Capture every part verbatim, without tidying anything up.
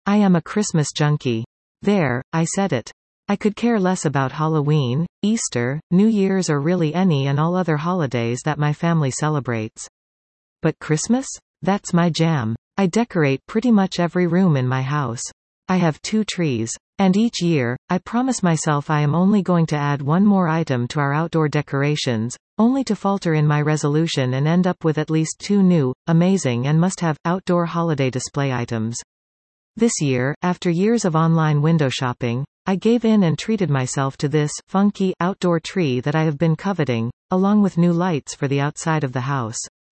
I am a Christmas junkie. There, I said it. I could care less about Halloween, Easter, New Year's or really any and all other holidays that my family celebrates. But Christmas? That's my jam. I decorate pretty much every room in my house. I have two trees. And each year, I promise myself I am only going to add one more item to our outdoor decorations, only to falter in my resolution and end up with at least two new, amazing and must-have, outdoor holiday display items. This year, after years of online window shopping, I gave in and treated myself to this funky outdoor tree that I have been coveting, along with new lights for the outside of the house.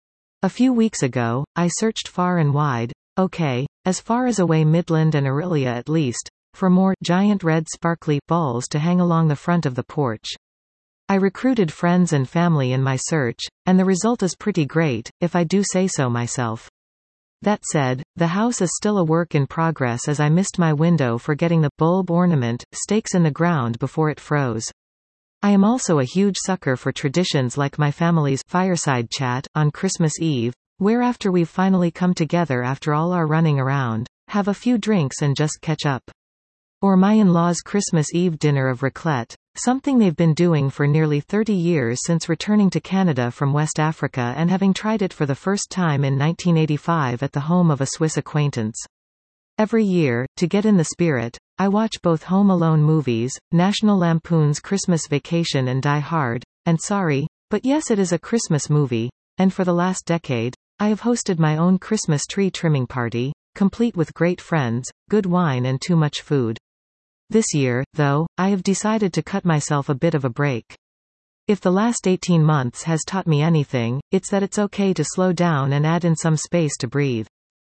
A few weeks ago, I searched far and wide, okay, as far as away Midland and Aurelia at least, for more giant red sparkly balls to hang along the front of the porch. I recruited friends and family in my search, and the result is pretty great, if I do say so myself. That said, the house is still a work in progress as I missed my window for getting the bulb ornament stakes in the ground before it froze. I am also a huge sucker for traditions like my family's fireside chat on Christmas Eve, where after we've finally come together after all our running around, have a few drinks and just catch up. Or my in-laws' Christmas Eve dinner of raclette, something they've been doing for nearly thirty years since returning to Canada from West Africa and having tried it for the first time in nineteen eighty-five at the home of a Swiss acquaintance. Every year, to get in the spirit, I watch both Home Alone movies, National Lampoon's Christmas Vacation and Die Hard, and sorry, but yes, it is a Christmas movie, and for the last decade, I have hosted my own Christmas tree trimming party, complete with great friends, good wine and too much food. This year, though, I have decided to cut myself a bit of a break. If the last eighteen months has taught me anything, it's that it's okay to slow down and add in some space to breathe.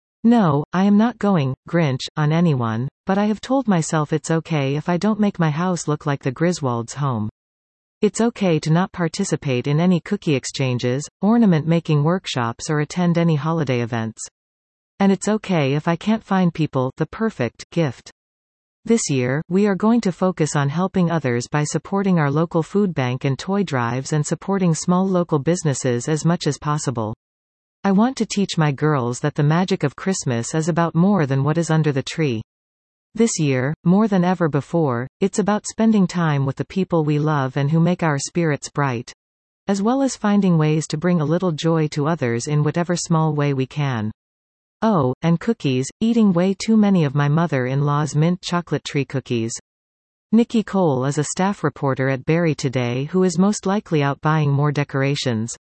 No, I am not going Grinch on anyone, but I have told myself it's okay if I don't make my house look like the Griswolds' home. It's okay to not participate in any cookie exchanges, ornament-making workshops or attend any holiday events. And it's okay if I can't find people the perfect gift. This year, we are going to focus on helping others by supporting our local food bank and toy drives and supporting small local businesses as much as possible. I want to teach my girls that the magic of Christmas is about more than what is under the tree. This year, more than ever before, it's about spending time with the people we love and who make our spirits bright, as well as finding ways to bring a little joy to others in whatever small way we can. Oh, and cookies, eating way too many of my mother-in-law's mint chocolate tree cookies. Nikki Cole is a staff reporter at Barrie today who is most likely out buying more decorations.